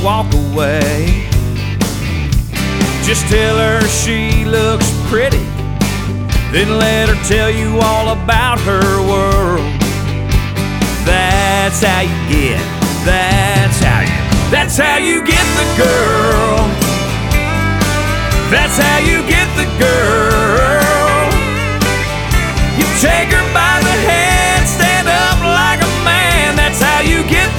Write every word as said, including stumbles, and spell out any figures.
walk away. Just tell her she looks pretty, then let her tell you all about her world. That's how you get, that's how you, that's how you get the girl. That's how you get the girl.